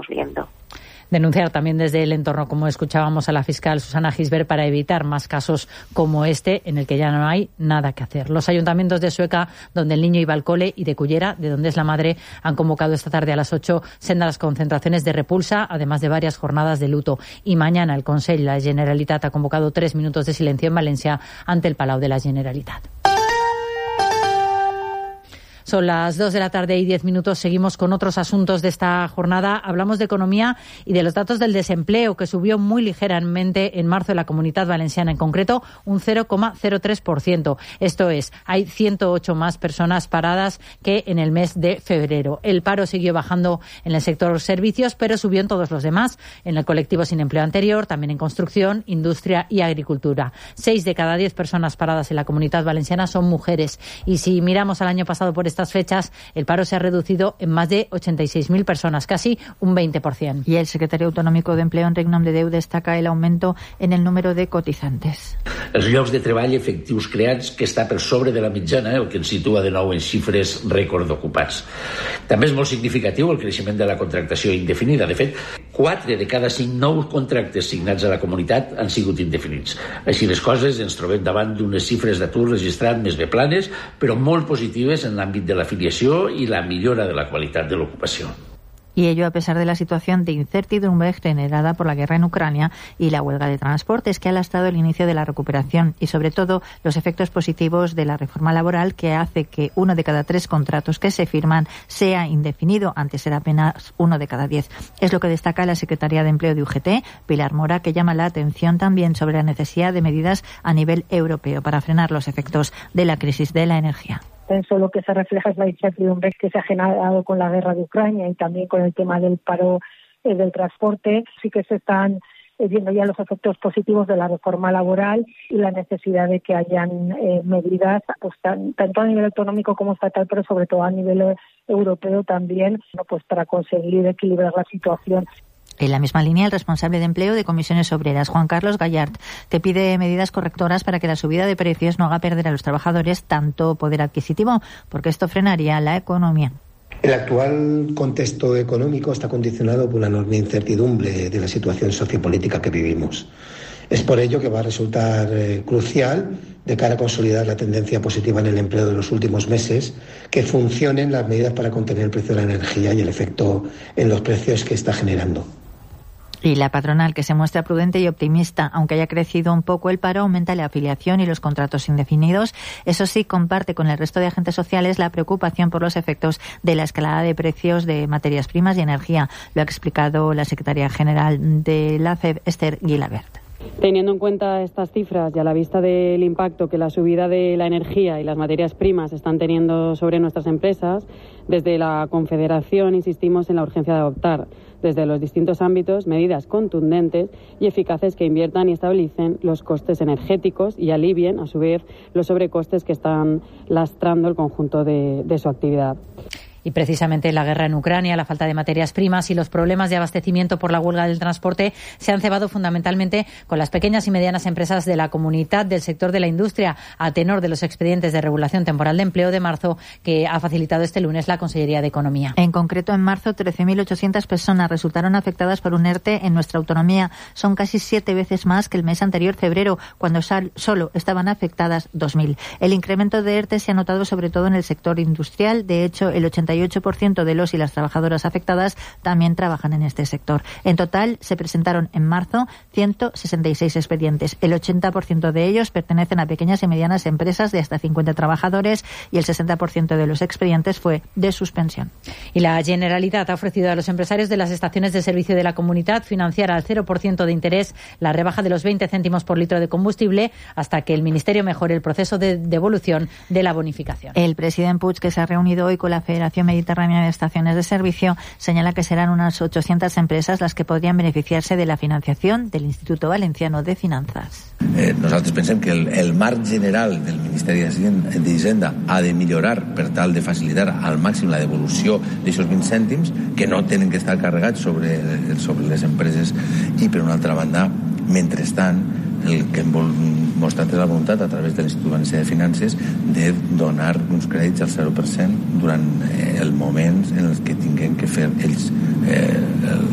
estamos viendo. Denunciar también desde el entorno, como escuchábamos a la fiscal Susana Gisbert, para evitar más casos como este, en el que ya no hay nada que hacer. Los ayuntamientos de Sueca, donde el niño iba al cole, y de Cullera, de donde es la madre, han convocado esta tarde a las 8 sendas concentraciones de repulsa, además de varias jornadas de luto. Y mañana el Consell, la Generalitat, ha convocado 3 minutos de silencio en Valencia ante el Palau de la Generalitat. Son las 2 de la tarde y 10 minutos. Seguimos con otros asuntos de esta jornada. Hablamos de economía y de los datos del desempleo, que subió muy ligeramente en marzo en la Comunitat Valenciana, en concreto un 0,03%. Esto es, hay 108 más personas paradas que en el mes de febrero. El paro siguió bajando en el sector servicios, pero subió en todos los demás, en el colectivo sin empleo anterior, también en construcción, industria y agricultura. 6 de cada 10 personas paradas en la Comunitat Valenciana son mujeres. Y si miramos al año pasado por estas fechas, el paro se ha reducido en más de 86.000 personas, casi un 20%. Y el secretario autonómico de Empleo, Enric Nomdedeu, destaca el aumento en el número de cotizantes. Els llocs de treball efectius creats, que està per sobre de la mitjana, el que ens situa de nou en xifres rècord d'ocupats. També és molt significatiu el creixement de la contractació indefinida. De fet, 4 de cada 5 nous contractes signats a la comunitat han sigut indefinits. Així les coses, ens trobem davant d'unes xifres d'atur registrat més bé planes, però molt positives en l'àmbit de l'afiliació i la millora de la qualitat de l'ocupació. Y ello a pesar de la situación de incertidumbre generada por la guerra en Ucrania y la huelga de transportes que ha lastrado el inicio de la recuperación y sobre todo los efectos positivos de la reforma laboral, que hace que 1 de cada 3 contratos que se firman sea indefinido, antes era apenas 1 de cada 10. Es lo que destaca la secretaria de Empleo de UGT, Pilar Mora, que llama la atención también sobre la necesidad de medidas a nivel europeo para frenar los efectos de la crisis de la energía. Eso lo que se refleja es la incertidumbre que se ha generado con la guerra de Ucrania y también con el tema del paro del transporte. Sí que se están viendo ya los efectos positivos de la reforma laboral y la necesidad de que hayan medidas, pues tanto a nivel autonómico como estatal, pero sobre todo a nivel europeo también, pues para conseguir equilibrar la situación. En la misma línea, el responsable de Empleo de Comisiones Obreras, Juan Carlos Gallard, te pide medidas correctoras para que la subida de precios no haga perder a los trabajadores tanto poder adquisitivo, porque esto frenaría la economía. El actual contexto económico está condicionado por una enorme incertidumbre de la situación sociopolítica que vivimos. Es por ello que va a resultar crucial, de cara a consolidar la tendencia positiva en el empleo de los últimos meses, que funcionen las medidas para contener el precio de la energía y el efecto en los precios que está generando. Y la patronal, que se muestra prudente y optimista, aunque haya crecido un poco el paro, aumenta la afiliación y los contratos indefinidos. Eso sí, comparte con el resto de agentes sociales la preocupación por los efectos de la escalada de precios de materias primas y energía. Lo ha explicado la secretaria general de la CEB, Esther Guilabert. Teniendo en cuenta estas cifras y a la vista del impacto que la subida de la energía y las materias primas están teniendo sobre nuestras empresas, desde la Confederación insistimos en la urgencia de adoptar desde los distintos ámbitos medidas contundentes y eficaces que inviertan y estabilicen los costes energéticos y alivien, a su vez, los sobrecostes que están lastrando el conjunto de su actividad. Y precisamente la guerra en Ucrania, la falta de materias primas y los problemas de abastecimiento por la huelga del transporte se han cebado fundamentalmente con las pequeñas y medianas empresas de la comunidad del sector de la industria, a tenor de los expedientes de regulación temporal de empleo de marzo que ha facilitado este lunes la Consellería de Economía. En concreto, en marzo, 13.800 personas resultaron afectadas por un ERTE en nuestra autonomía. Son casi 7 veces más que el mes anterior, febrero, cuando solo estaban afectadas 2.000. El incremento de ERTE se ha notado sobre todo en el sector industrial. De hecho, el 88% de los y las trabajadoras afectadas también trabajan en este sector. En total, se presentaron en marzo 166 expedientes. El 80% de ellos pertenecen a pequeñas y medianas empresas de hasta 50 trabajadores y el 60% de los expedientes fue de suspensión. Y la Generalitat ha ofrecido a los empresarios de las estaciones de servicio de la comunidad financiar al 0% de interés la rebaja de los 20 céntimos por litro de combustible hasta que el Ministerio mejore el proceso de devolución de la bonificación. El presidente Puig, que se ha reunido hoy con la Federación Mediterránea de Estaciones de Servicio, señala que serán unas 800 empresas las que podrían beneficiarse de la financiación del Instituto Valenciano de Finanzas. Nosaltres pensem que el marc general del Ministeri d'Hisenda ha de millorar per tal de facilitar al màxim la devolució d'aixòs 20 cèntims que no tenen que estar carregats sobre les empreses, i per una altra banda, mentrestant, el que hem mostrat és la voluntat a través de l'Institut Valencià de Finances de donar uns crèdits al 0% durant el moment en el que tinguem que fer ells